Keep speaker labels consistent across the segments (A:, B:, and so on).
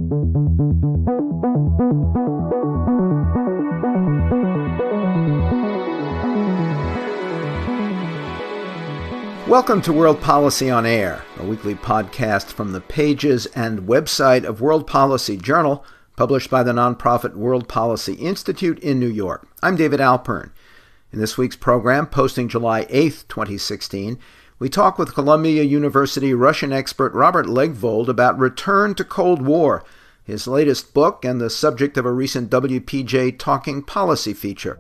A: Welcome to World Policy on Air, a weekly podcast from the pages and website of World Policy Journal, published by the nonprofit World Policy Institute in New York. I'm David Alpern. In this week's program, posting July 8th, 2016, we talk with Columbia University Russian expert Robert Legvold about Return to Cold War, his latest book and the subject of a recent WPJ Talking Policy feature.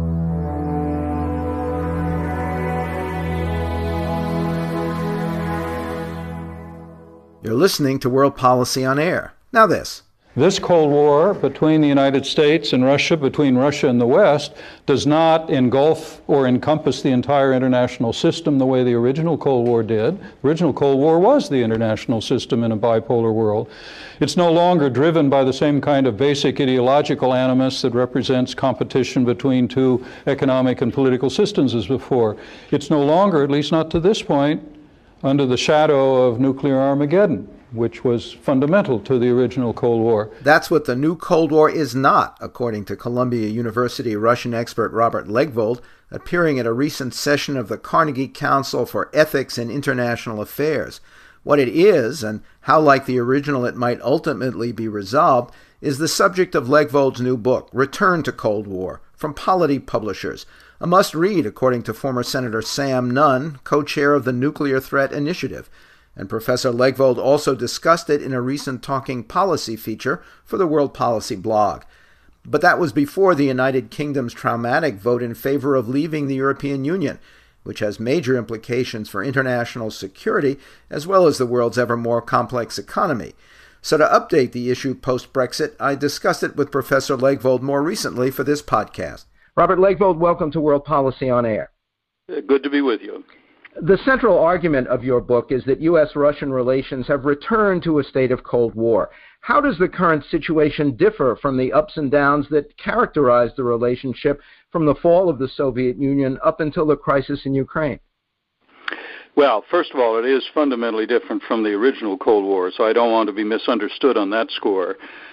A: You're listening to World Policy on Air. Now this.
B: This Cold War between the United States and Russia, between Russia and the West, does not engulf or encompass the entire international system the way the original Cold War did. The original Cold War was the international system in a bipolar world. It's no longer driven by the same kind of basic ideological animus that represents competition between two economic and political systems as before. It's no longer, at least not to this point, under the shadow of nuclear Armageddon, which was fundamental to the original Cold War.
A: That's what the new Cold War is not, according to Columbia University Russian expert Robert Legvold, appearing at a recent session of the Carnegie Council for Ethics and International Affairs. What it is, and how like the original it might ultimately be resolved, is the subject of Legvold's new book, Return to Cold War, from Polity Publishers, a must-read according to former Senator Sam Nunn, co-chair of the Nuclear Threat Initiative. And Professor Legvold also discussed it in a recent Talking Policy feature for the World Policy blog. But that was before the United Kingdom's traumatic vote in favor of leaving the European Union, which has major implications for international security as well as the world's ever more complex economy. So to update the issue post-Brexit, I discussed it with Professor Legvold more recently for this podcast. Robert Legvold, welcome to World Policy on Air.
C: Good to be with you.
A: The central argument of your book is that U.S.-Russian relations have returned to a state of Cold War. How does the current situation differ from the ups and downs that characterized the relationship from the fall of the Soviet Union up until the crisis in Ukraine?
C: Well, first of all, it is fundamentally different from the original Cold War, so I don't want to be misunderstood on that score.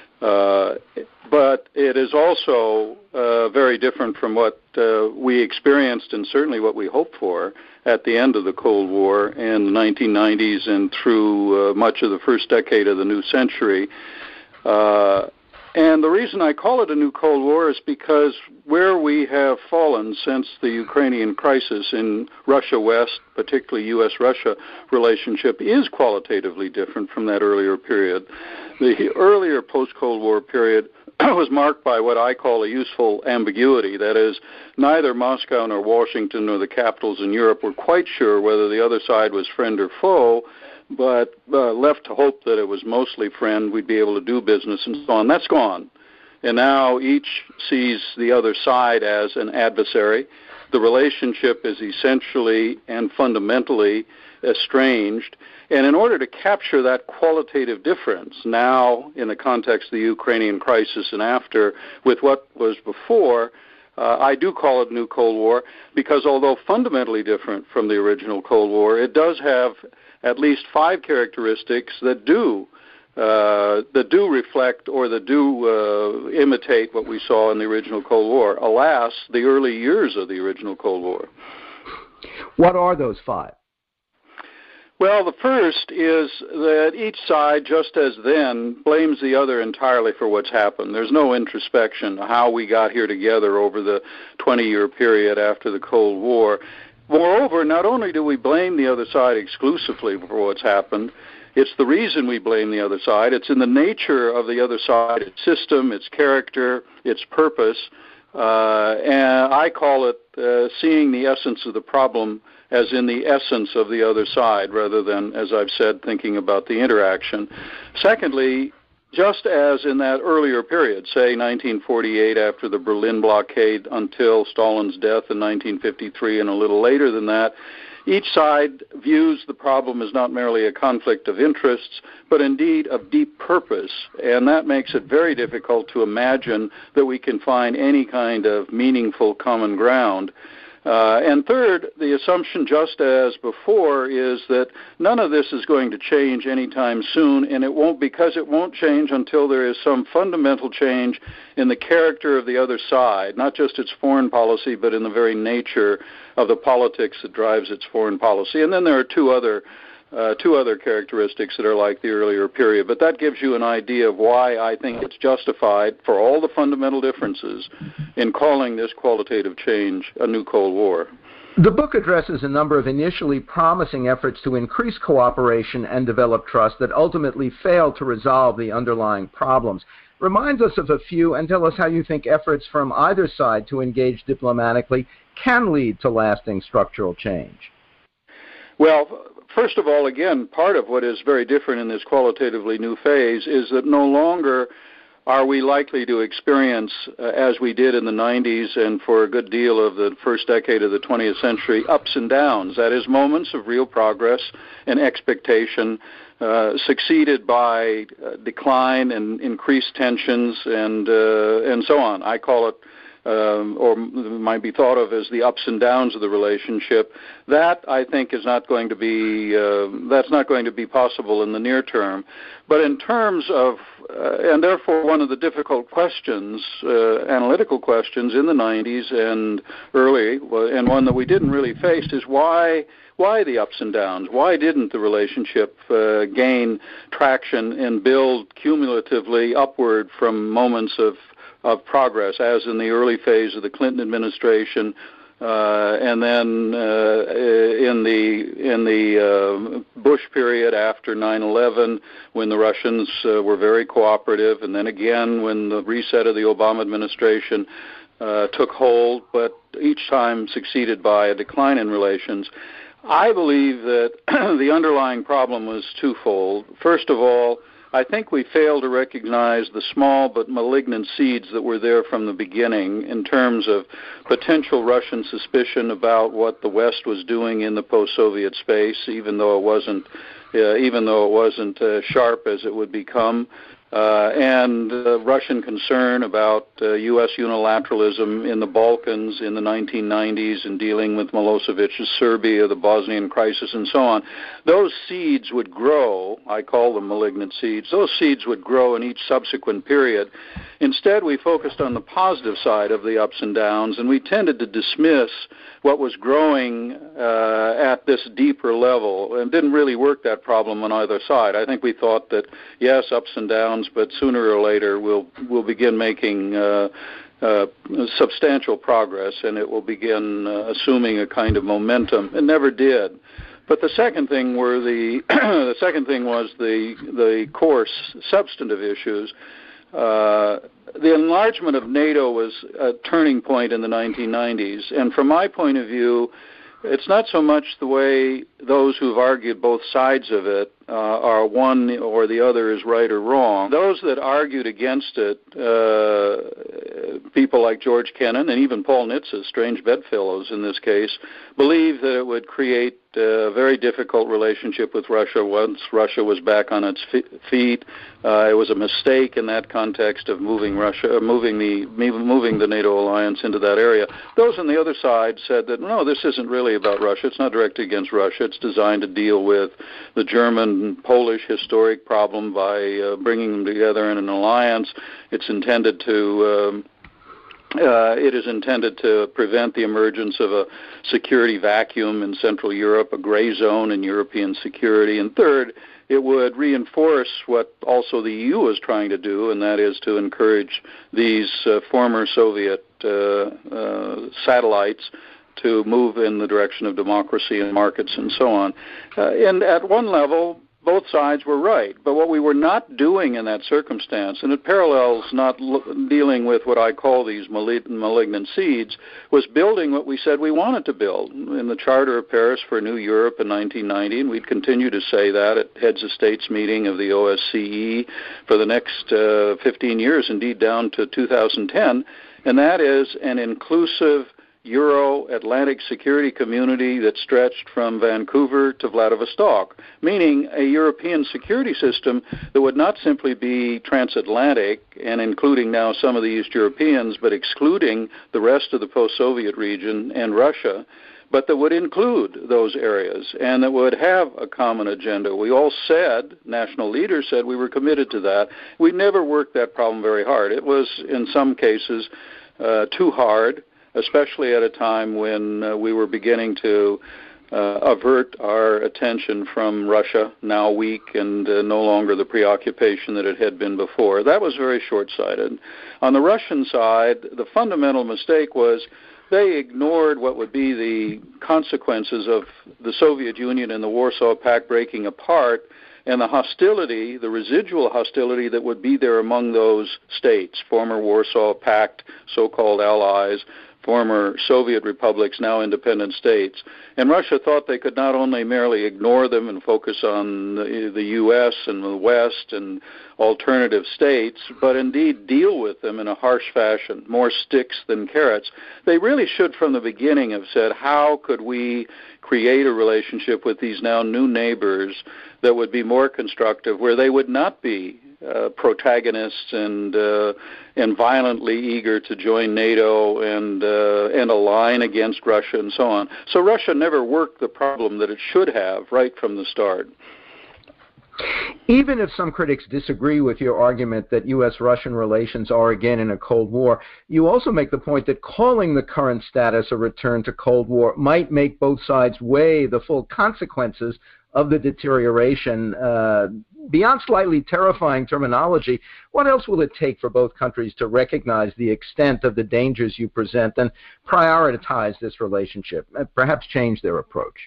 C: But it is also very different from what we experienced and certainly what we hoped for at the end of the Cold War in the 1990s and through much of the first decade of the new century. And the reason I call it a new Cold War is because where we have fallen since the Ukrainian crisis in Russia-West, particularly U.S.-Russia relationship, is qualitatively different from that earlier period. The earlier post-Cold War period was marked by what I call a useful ambiguity. That is, neither Moscow nor Washington nor the capitals in Europe were quite sure whether the other side was friend or foe, but left to hope that it was mostly friend, we'd be able to do business and so on. That's gone. And now each sees the other side as an adversary. The relationship is essentially and fundamentally estranged. And in order to capture that qualitative difference now in the context of the Ukrainian crisis and after with what was before, I do call it New Cold War because although fundamentally different from the original Cold War, it does have at least 5 characteristics that do reflect or that do imitate what we saw in the original Cold War. Alas, the early years of the original Cold War.
A: What are those 5?
C: Well, the first is that each side, just as then, blames the other entirely for what's happened. There's no introspection how we got here together over the 20-year period after the Cold War. Moreover, not only do we blame the other side exclusively for what's happened, it's the reason we blame the other side. It's in the nature of the other side, its system, its character, its purpose. And I call it seeing the essence of the problem as in the essence of the other side, rather than, as I've said, thinking about the interaction. Secondly, just as in that earlier period, say 1948 after the Berlin blockade until Stalin's death in 1953 and a little later than that, each side views the problem as not merely a conflict of interests, but indeed of deep purpose, and that makes it very difficult to imagine that we can find any kind of meaningful common ground. And third, the assumption, just as before, is that none of this is going to change anytime soon, and it won't, because it won't change until there is some fundamental change in the character of the other side, not just its foreign policy, but in the very nature of the politics that drives its foreign policy. And then there are two other characteristics that are like the earlier period. But that gives you an idea of why I think it's justified, for all the fundamental differences, in calling this qualitative change a new Cold War.
A: The book addresses a number of initially promising efforts to increase cooperation and develop trust that ultimately failed to resolve the underlying problems. Remind us of a few and tell us how you think efforts from either side to engage diplomatically can lead to lasting structural change.
C: Well, first of all, again, part of what is very different in this qualitatively new phase is that no longer are we likely to experience, as we did in the 90s and for a good deal of the first decade of the 20th century, ups and downs. That is, moments of real progress and expectation succeeded by decline and increased tensions and so on. I call it, or might be thought of as, the ups and downs of the relationship. That, I think, is not going to be that's not going to be possible in the near term. But in terms of, and therefore one of the difficult questions, analytical questions in the 90s and early, and one that we didn't really face, is why the ups and downs? Why didn't the relationship gain traction and build cumulatively upward from moments of progress, as in the early phase of the Clinton administration, and then in the Bush period after 9/11, when the Russians were very cooperative, and then again when the reset of the Obama administration took hold, but each time succeeded by a decline in relations. I believe that the underlying problem was twofold. First of all, I think we failed to recognize the small but malignant seeds that were there from the beginning in terms of potential Russian suspicion about what the West was doing in the post-Soviet space, even though it wasn't sharp as it would become, and Russian concern about U.S. unilateralism in the Balkans in the 1990s and dealing with Milosevic's Serbia, the Bosnian crisis, and so on. Those seeds would grow. I call them malignant seeds. Those seeds would grow in each subsequent period. Instead, we focused on the positive side of the ups and downs, and we tended to dismiss what was growing at this deeper level, and didn't really work that problem on either side. I think we thought that, yes, ups and downs, but sooner or later we'll begin making substantial progress, and it will begin assuming a kind of momentum. It never did. But the second thing was the coarse substantive issues. The enlargement of NATO was a turning point in the 1990s, and from my point of view, it's not so much the way those who've argued both sides of it are one or the other is right or wrong. Those that argued against it, people like George Kennan and even Paul Nitze, strange bedfellows in this case, believed that it would create a very difficult relationship with Russia once Russia was back on its feet. It was a mistake in that context of moving the NATO alliance into that area. Those on the other side said that, no, this isn't really about Russia. It's not directed against Russia. It's designed to deal with the German-Polish historic problem by bringing them together in an alliance. It's intended to it is intended to prevent the emergence of a security vacuum in Central Europe, a gray zone in European security. And third, it would reinforce what also the EU is trying to do, and that is to encourage these former Soviet satellites to move in the direction of democracy and markets and so on. And at one level, both sides were right. But what we were not doing in that circumstance, and it parallels not dealing with what I call these malignant seeds, was building what we said we wanted to build. In the Charter of Paris for a New Europe in 1990, and we'd continue to say that at Heads of States meeting of the OSCE for the next 15 years, indeed down to 2010, and that is an inclusive Euro-Atlantic security community that stretched from Vancouver to Vladivostok, meaning a European security system that would not simply be transatlantic and including now some of the East Europeans, but excluding the rest of the post-Soviet region and Russia, but that would include those areas and that would have a common agenda. We all said, national leaders said, we were committed to that. We never worked that problem very hard. It was, in some cases, too hard, especially at a time when we were beginning to avert our attention from Russia, now weak and no longer the preoccupation that it had been before. That was very short-sighted. On the Russian side, the fundamental mistake was they ignored what would be the consequences of the Soviet Union and the Warsaw Pact breaking apart and the hostility, the residual hostility that would be there among those states, former Warsaw Pact so-called allies, former Soviet republics, now independent states. And Russia thought they could not only merely ignore them and focus on the U.S. and the West and alternative states, but indeed deal with them in a harsh fashion, more sticks than carrots. They really should from the beginning have said, how could we create a relationship with these now new neighbors that would be more constructive, where they would not be protagonists and violently eager to join NATO and align against Russia and so on. So Russia never worked the problem that it should have right from the start.
A: Even if some critics disagree with your argument that U.S.-Russian relations are again in a Cold War, you also make the point that calling the current status a return to Cold War might make both sides weigh the full consequences of the deterioration. Beyond slightly terrifying terminology, what else will it take for both countries to recognize the extent of the dangers you present and prioritize this relationship, perhaps change their approach?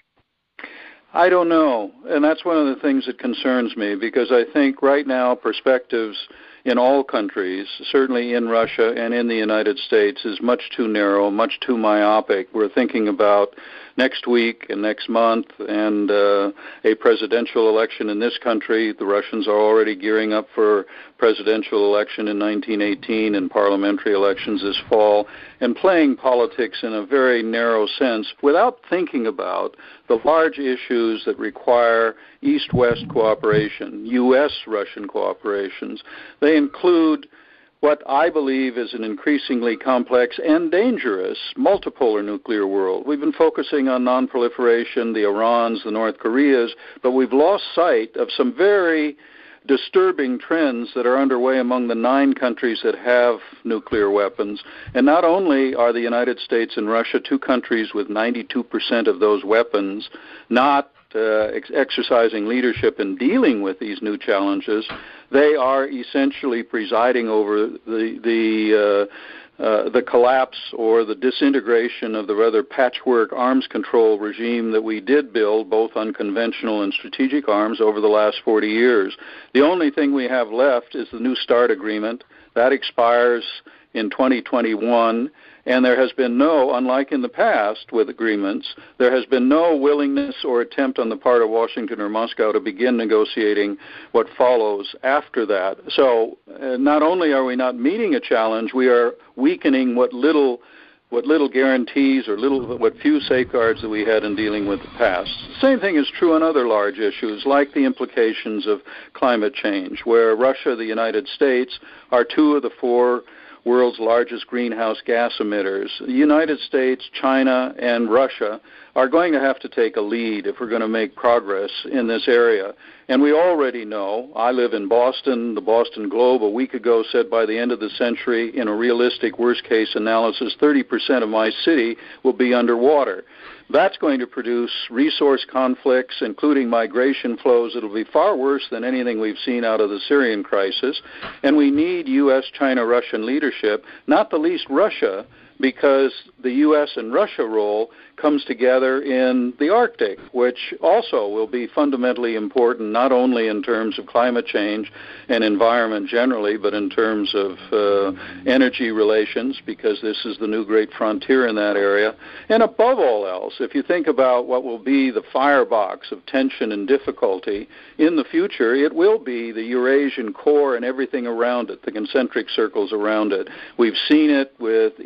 C: I don't know, and that's one of the things that concerns me, because I think right now perspectives in all countries, certainly in Russia and in the United States, is much too narrow, much too myopic. We're thinking about next week and next month and a presidential election in this country. The Russians are already gearing up for presidential election in 1918 and parliamentary elections this fall, and playing politics in a very narrow sense without thinking about the large issues that require East-West cooperation, U.S.-Russian cooperations. They include what I believe is an increasingly complex and dangerous multipolar nuclear world. We've been focusing on nonproliferation, the Irans, the North Koreas, but we've lost sight of some very disturbing trends that are underway among the 9 countries that have nuclear weapons. And not only are the United States and Russia, 2 countries with 92% of those weapons, not exercising leadership in dealing with these new challenges, they are essentially presiding over the collapse or the disintegration of the rather patchwork arms control regime that we did build, both unconventional and strategic arms, over the last 40 years. The only thing we have left is the New START agreement. That expires in 2021, and there has been no, unlike in the past with agreements, there has been no willingness or attempt on the part of Washington or Moscow to begin negotiating what follows after that. So not only are we not meeting a challenge, we are weakening what little guarantees or what few safeguards that we had in dealing with the past. The same thing is true on other large issues, like the implications of climate change, where Russia, the United States, are 2 of the 4 world's largest greenhouse gas emitters. The United States, China, and Russia are going to have to take a lead if we're going to make progress in this area. And we already know, I live in Boston, the Boston Globe a week ago said by the end of the century, in a realistic worst-case analysis, 30% of my city will be underwater. That's going to produce resource conflicts, including migration flows that will be far worse than anything we've seen out of the Syrian crisis. And we need U.S., China, Russian leadership, not the least Russia, because the U.S. and Russia role comes together in the Arctic, which also will be fundamentally important, not only in terms of climate change and environment generally, but in terms of energy relations, because this is the new great frontier in that area. And above all else, if you think about what will be the firebox of tension and difficulty in the future, it will be the Eurasian core and everything around it, the concentric circles around it. We've seen it with instability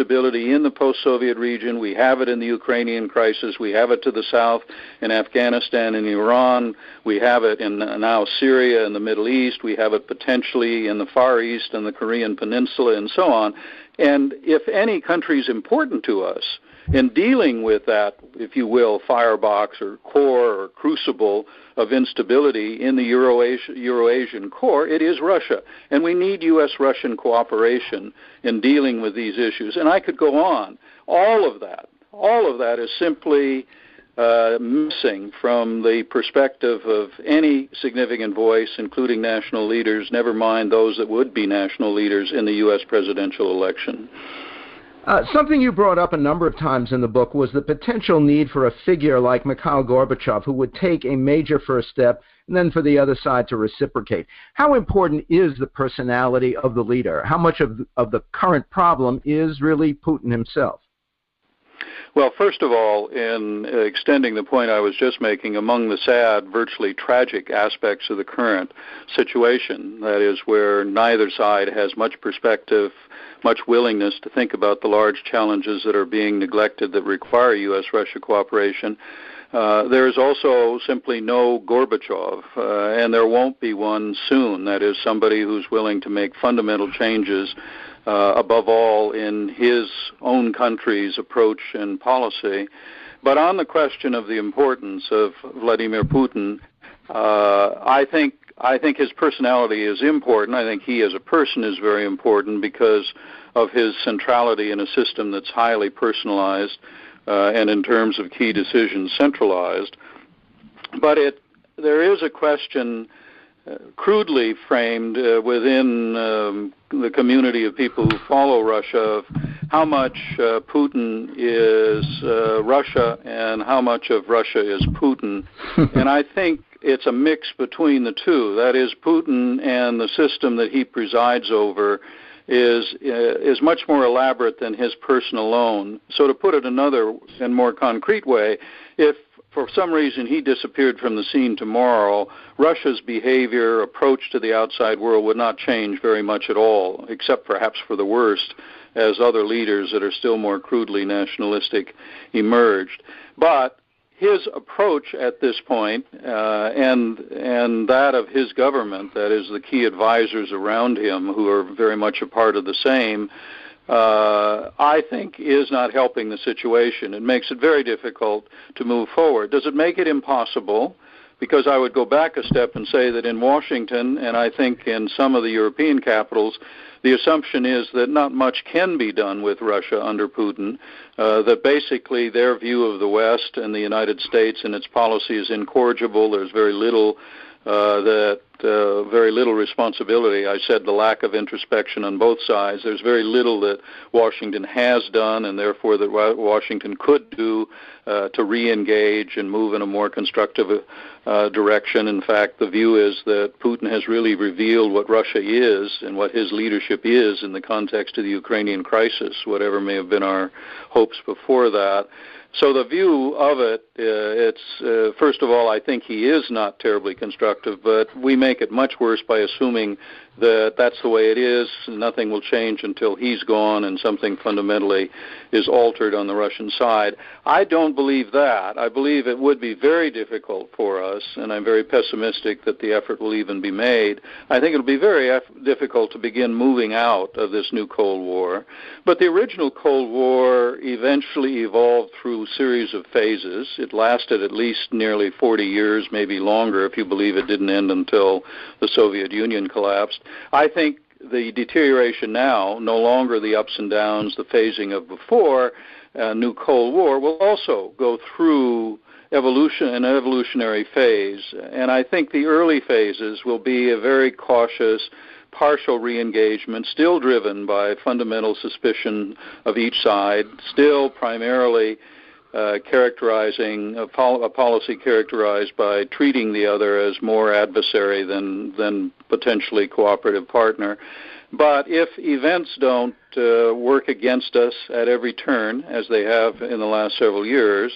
C: instability in the post-Soviet region. We have it in the Ukrainian crisis. We have it to the south in Afghanistan and Iran. We have it in now Syria and the Middle East. We have it potentially in the Far East and the Korean Peninsula and so on. And if any country is important to us in dealing with that, if you will, firebox or core or crucible of instability in the Eurasian core, it is Russia. And we need U.S.-Russian cooperation in dealing with these issues. And I could go on. All of that is simply missing from the perspective of any significant voice, including national leaders, never mind those that would be national leaders in the U.S. presidential election.
D: Something you brought up a number of times in the book was the potential need for a figure like Mikhail Gorbachev who would take a major first step and then for the other side to reciprocate. How important is the personality of the leader? How much of the current problem is really Putin himself?
C: Well, first of all, in extending the point I was just making, among the sad, virtually tragic aspects of the current situation, that is where neither side has much perspective, much willingness to think about the large challenges that are being neglected that require U.S.-Russia cooperation, there is also simply no Gorbachev, and there won't be one soon. That is, somebody who's willing to make fundamental changes, above all in his own country's approach and policy. But on the question of the importance of Vladimir Putin, I think his personality is important. I think he as a person is very important because of his centrality in a system that's highly personalized and in terms of key decisions centralized. But there is a question crudely framed within the community of people who follow Russia of how much Putin is Russia and how much of Russia is Putin. And I think it's a mix between the two. That is, Putin and the system that he presides over is much more elaborate than his person alone. So to put it another and more concrete way, if for some reason he disappeared from the scene tomorrow, Russia's behavior, approach to the outside world would not change very much at all, except perhaps for the worst, as other leaders that are still more crudely nationalistic emerged. But his approach at this point, and that of his government, that is the key advisors around him who are very much a part of the same, I think is not helping the situation. It makes it very difficult to move forward. Does it make it impossible? Because I would go back a step and say that in Washington, and I think in some of the European capitals, the assumption is that not much can be done with Russia under Putin, that basically their view of the West and the United States and its policy is incorrigible. There's very little very little responsibility. I said the lack of introspection on both sides. There's very little that Washington has done and therefore that Washington could do to re-engage and move in a more constructive direction. In fact, the view is that Putin has really revealed what Russia is and what his leadership is in the context of the Ukrainian crisis, whatever may have been our hopes before that. So the view of it, it's first of all, I think he is not terribly constructive, but we make it much worse by assuming that that's the way it is. Nothing will change until he's gone and something fundamentally is altered on the Russian side. I don't believe that. I believe it would be very difficult for us, and I'm very pessimistic that the effort will even be made. I think it'll be very difficult to begin moving out of this new Cold War. But the original Cold War eventually evolved through a series of phases. It lasted at least nearly 40 years, maybe longer if you believe it didn't end until the Soviet Union collapsed. I think the deterioration now, no longer the ups and downs, the phasing of before, new Cold War, will also go through an evolutionary phase. And I think the early phases will be a very cautious, partial re-engagement, still driven by fundamental suspicion of each side, still primarily characterizing a policy characterized by treating the other as more adversary than potentially cooperative partner. But if events don't work against us at every turn, as they have in the last several years,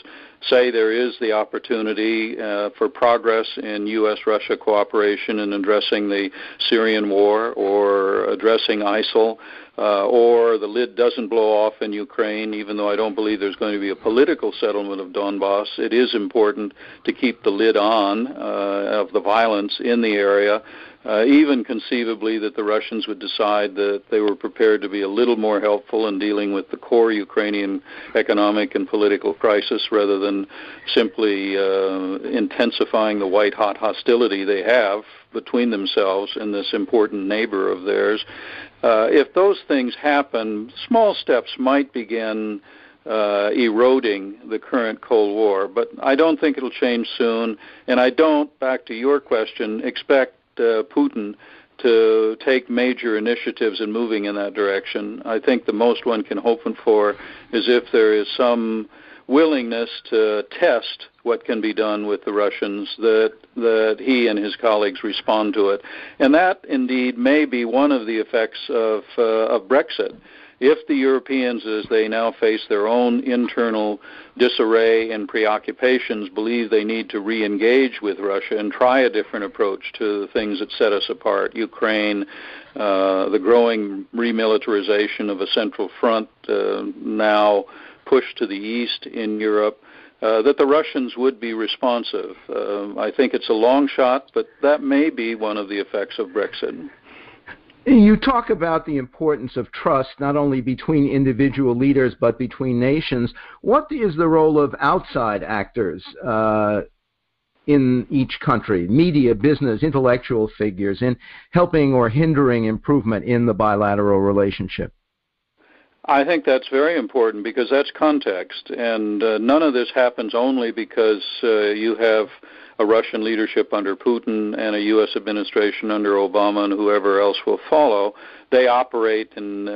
C: say there is the opportunity for progress in U.S.-Russia cooperation in addressing the Syrian war or addressing ISIL, or the lid doesn't blow off in Ukraine, even though I don't believe there's going to be a political settlement of Donbass, it is important to keep the lid on of the violence in the area. Even conceivably that the Russians would decide that they were prepared to be a little more helpful in dealing with the core Ukrainian economic and political crisis rather than simply intensifying the white-hot hostility they have between themselves and this important neighbor of theirs. If those things happen, small steps might begin eroding the current Cold War, but I don't think it'll change soon, and I don't, back to your question, expect Putin to take major initiatives in moving in that direction. I think the most one can hope for is if there is some willingness to test what can be done with the Russians, that he and his colleagues respond to it. And that, indeed, may be one of the effects of Brexit. If the Europeans, as they now face their own internal disarray and preoccupations, believe they need to re-engage with Russia and try a different approach to the things that set us apart, Ukraine, the growing remilitarization of a central front now pushed to the east in Europe, that the Russians would be responsive. I think it's a long shot, but that may be one of the effects of Brexit.
D: You talk about the importance of trust, not only between individual leaders, but between nations. What is the role of outside actors in each country, media, business, intellectual figures, in helping or hindering improvement in the bilateral relationship?
C: I think that's very important because that's context, and none of this happens only because you have a Russian leadership under Putin and a U.S. administration under Obama and whoever else will follow. They operate in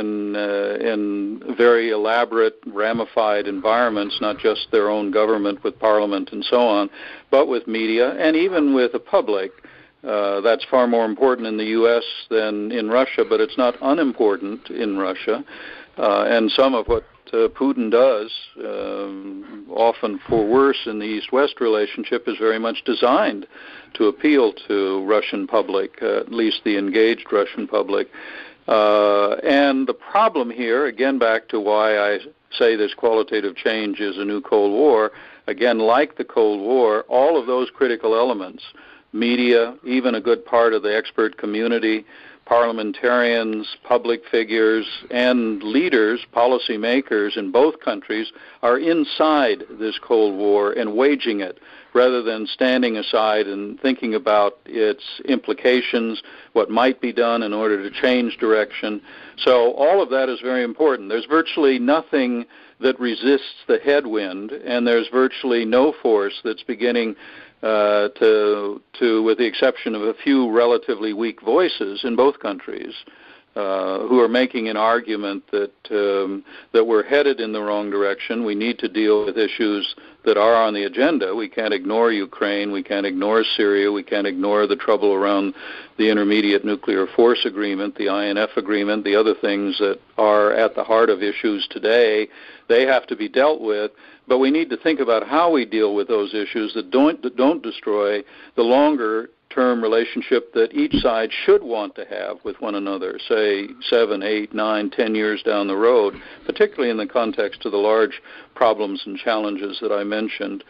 C: very elaborate, ramified environments, not just their own government with parliament and so on, but with media and even with the public. That's far more important in the U.S. than in Russia, but it's not unimportant in Russia. And some of what Putin does, often for worse in the East-West relationship, is very much designed to appeal to Russian public, at least the engaged Russian public. And the problem here, again back to why I say this qualitative change is a new Cold War, again, like the Cold War, all of those critical elements, media, even a good part of the expert community, parliamentarians, public figures, and leaders, policymakers in both countries are inside this Cold War and waging it rather than standing aside and thinking about its implications, what might be done in order to change direction. So all of that is very important. There's virtually nothing that resists the headwind, and there's virtually no force that's beginning with the exception of a few relatively weak voices in both countries, who are making an argument that we're headed in the wrong direction. We need to deal with issues that are on the agenda. We can't ignore Ukraine. We can't ignore Syria. We can't ignore the trouble around the Intermediate Nuclear Force Agreement, the INF Agreement, the other things that are at the heart of issues today. They have to be dealt with. But we need to think about how we deal with those issues that don't destroy the longer-term relationship that each side should want to have with one another, say 7, 8, 9, 10 years down the road, particularly in the context of the large problems and challenges that I mentioned.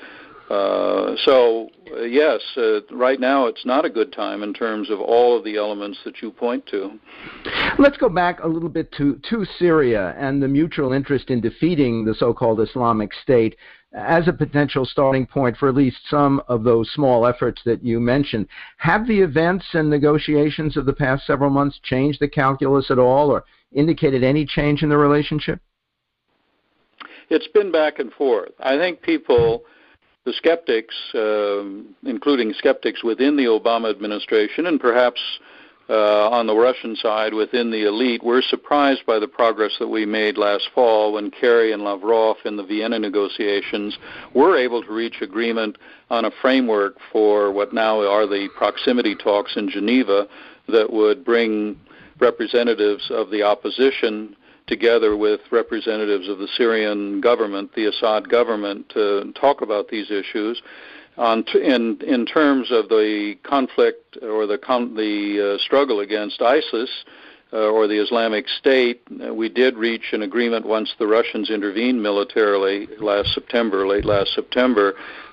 C: Yes, right now it's not a good time in terms of all of the elements that you point to.
D: Let's go back a little bit to Syria and the mutual interest in defeating the so-called Islamic State as a potential starting point for at least some of those small efforts that you mentioned. Have the events and negotiations of the past several months changed the calculus at all or indicated any change in the relationship?
C: It's been back and forth. I think people, the skeptics, including skeptics within the Obama administration and perhaps on the Russian side within the elite, were surprised by the progress that we made last fall when Kerry and Lavrov in the Vienna negotiations were able to reach agreement on a framework for what now are the proximity talks in Geneva that would bring representatives of the opposition together with representatives of the Syrian government, the Assad government, to talk about these issues. In terms of the conflict or the struggle against ISIS or the Islamic State, we did reach an agreement once the Russians intervened militarily late last September,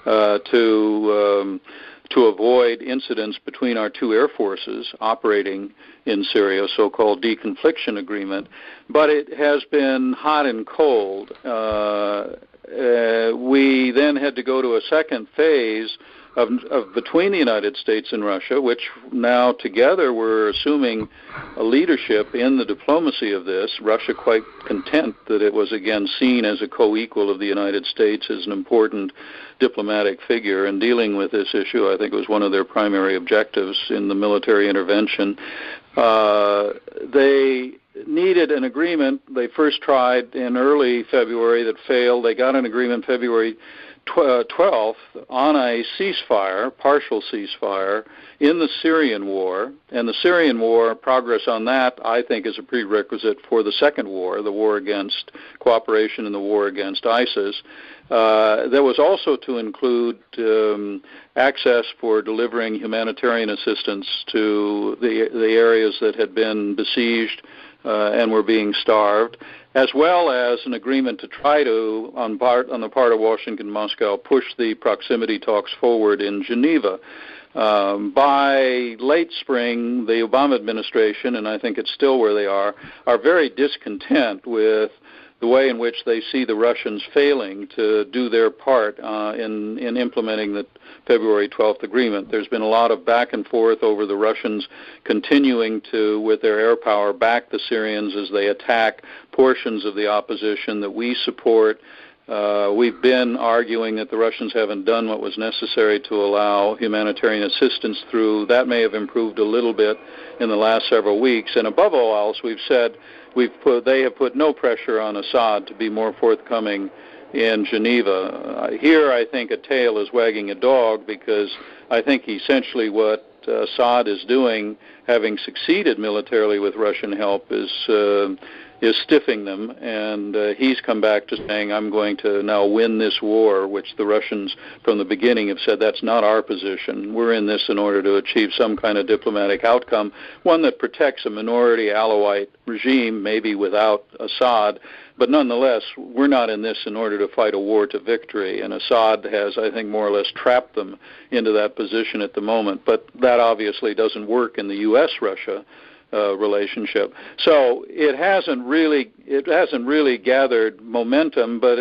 C: to avoid incidents between our two air forces operating in Syria, so-called deconfliction agreement. But it has been hot and cold. We then had to go to a second phase of between the United States and Russia, which now together we're assuming a leadership in the diplomacy of this. Russia quite content that it was again seen as a co-equal of the United States, as an important diplomatic figure in dealing with this issue. I think it was one of their primary objectives in the military intervention. They needed an agreement. They first tried in early February, that failed. They got an agreement February 12th on a ceasefire, partial ceasefire, in the Syrian war. And the Syrian war, progress on that, I think, is a prerequisite for the second war, the war against cooperation in the war against ISIS. There was also to include access for delivering humanitarian assistance to the areas that had been besieged and were being starved, as well as an agreement to try to, on the part of Washington and Moscow, push the proximity talks forward in Geneva. By late spring, the Obama administration, and I think it's still where they are very discontent with the way in which they see the Russians failing to do their part in implementing the February 12th agreement. There's been a lot of back and forth over the Russians continuing to, with their air power, back the Syrians as they attack portions of the opposition that we support. We've been arguing that the Russians haven't done what was necessary to allow humanitarian assistance through. That may have improved a little bit in the last several weeks. And above all else, we've said they have put no pressure on Assad to be more forthcoming in Geneva. Here, I think a tail is wagging a dog, because I think essentially what Assad is doing, having succeeded militarily with Russian help, is stiffing them, and he's come back to saying, I'm going to now win this war, which the Russians from the beginning have said that's not our position. We're in this in order to achieve some kind of diplomatic outcome, one that protects a minority Alawite regime, maybe without Assad, but nonetheless, we're not in this in order to fight a war to victory, and Assad has, I think, more or less trapped them into that position at the moment, but that obviously doesn't work in the U.S.-Russia relationship. So it hasn't really gathered momentum, but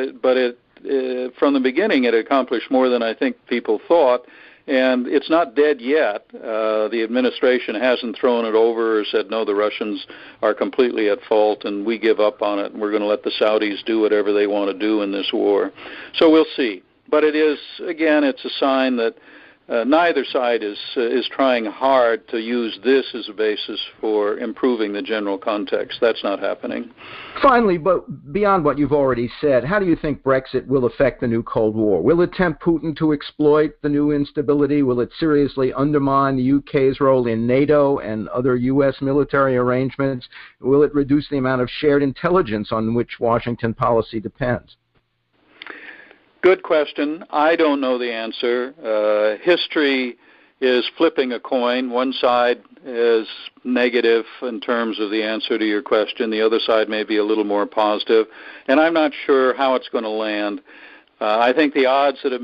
C: it from the beginning it accomplished more than I think people thought, and it's not dead yet. The administration hasn't thrown it over or said, no, the Russians are completely at fault and we give up on it and we're going to let the Saudis do whatever they want to do in this war. So we'll see. But it is, again, it's a sign that neither side is trying hard to use this as a basis for improving the general context. That's not happening.
D: Finally, but beyond what you've already said, how do you think Brexit will affect the new Cold War? Will it tempt Putin to exploit the new instability? Will it seriously undermine the UK's role in NATO and other U.S. military arrangements? Will it reduce the amount of shared intelligence on which Washington policy depends?
C: Good question. I don't know the answer. History is flipping a coin. One side is negative in terms of the answer to your question. The other side may be a little more positive. And I'm not sure how it's going to land. I think the odds that it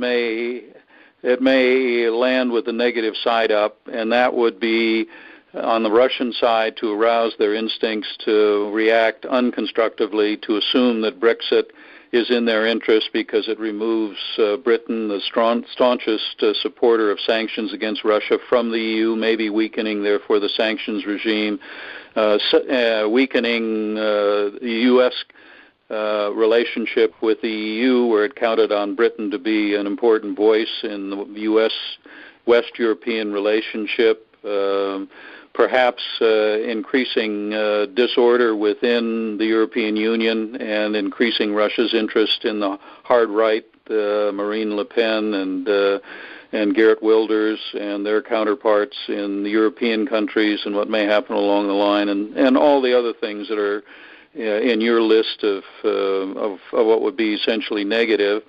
C: may land with the negative side up, and that would be on the Russian side to arouse their instincts to react unconstructively, to assume that Brexit is in their interest because it removes Britain, the staunchest supporter of sanctions against Russia, from the EU, maybe weakening, therefore, the sanctions regime, weakening the U.S. Relationship with the EU, where it counted on Britain to be an important voice in the U.S.-West European relationship, perhaps increasing disorder within the European Union and increasing Russia's interest in the hard right, Marine Le Pen and Geert Wilders and their counterparts in the European countries, and what may happen along the line, and all the other things that are in your list of what would be essentially negative.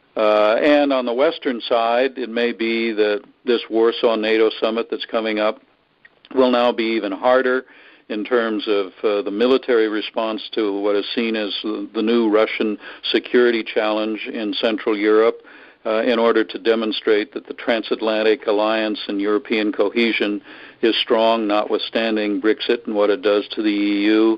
C: And on the Western side, it may be that this Warsaw NATO summit that's coming up will now be even harder in terms of the military response to what is seen as the new Russian security challenge in Central Europe, in order to demonstrate that the transatlantic alliance and European cohesion is strong, notwithstanding Brexit and what it does to the EU.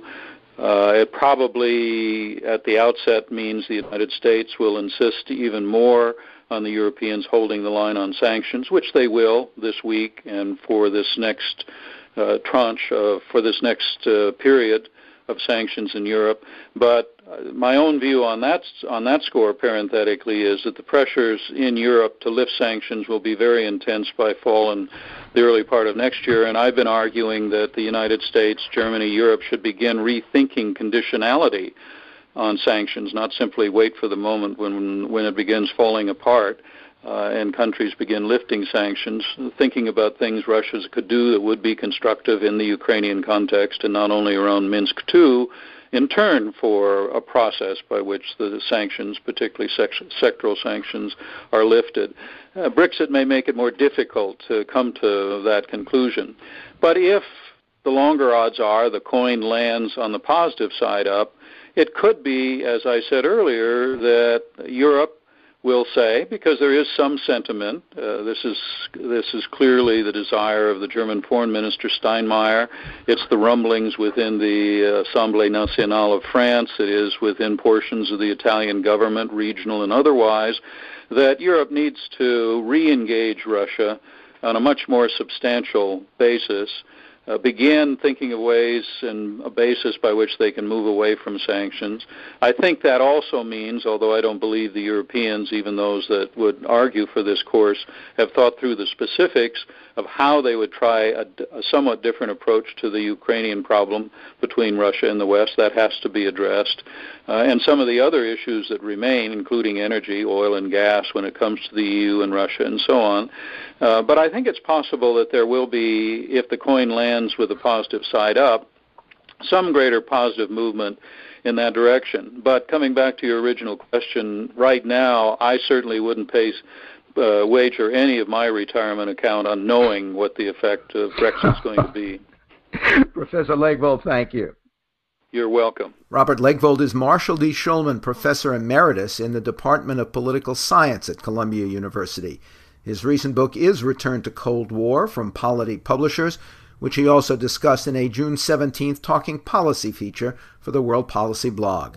C: It probably, at the outset, means the United States will insist even more on the Europeans holding the line on sanctions, which they will this week and for this next tranche, for this next period of sanctions in Europe. But my own view on that score, parenthetically, is that the pressures in Europe to lift sanctions will be very intense by fall and the early part of next year. And I've been arguing that the United States, Germany, Europe should begin rethinking conditionality on sanctions, not simply wait for the moment when it begins falling apart and countries begin lifting sanctions, thinking about things Russia could do that would be constructive in the Ukrainian context and not only around Minsk II, in turn for a process by which the sanctions, particularly sectoral sanctions, are lifted. Brexit may make it more difficult to come to that conclusion. But if the longer odds are the coin lands on the positive side up, it could be, as I said earlier, that Europe will say, because there is some sentiment, this is clearly the desire of the German Foreign Minister Steinmeier. It's the rumblings within the Assemblée Nationale of France. It is within portions of the Italian government, regional and otherwise, that Europe needs to re-engage Russia on a much more substantial basis. Begin thinking of ways and a basis by which they can move away from sanctions. I think that also means, although I don't believe the Europeans, even those that would argue for this course, have thought through the specifics of how they would try a somewhat different approach to the Ukrainian problem between Russia and the West. That has to be addressed. And some of the other issues that remain, including energy, oil and gas, when it comes to the EU and Russia and so on. But I think it's possible that there will be, if the coin lands with a positive side up, some greater positive movement in that direction. But coming back to your original question, right now I certainly wouldn't wager any of my retirement account on knowing what the effect of Brexit is going to be.
D: Professor Legvold, thank you.
C: You're welcome.
A: Robert Legvold is Marshall D. Shulman Professor Emeritus in the Department of Political Science at Columbia University. His recent book is Return to Cold War from Polity Publishers, which he also discussed in a June 17th Talking Policy feature for the World Policy blog.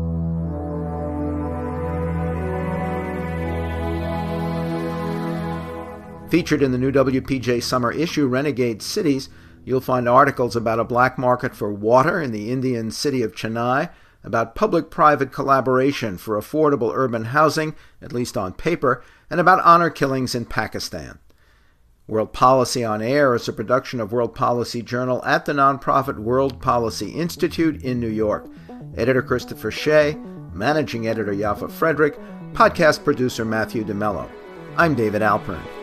A: Featured in the new WPJ summer issue, Renegade Cities, you'll find articles about a black market for water in the Indian city of Chennai, about public-private collaboration for affordable urban housing, at least on paper, and about honor killings in Pakistan. World Policy on Air is a production of World Policy Journal at the nonprofit World Policy Institute in New York. Editor Christopher Shea, managing editor Yaffa Frederick, podcast producer Matthew DeMello. I'm David Alpern.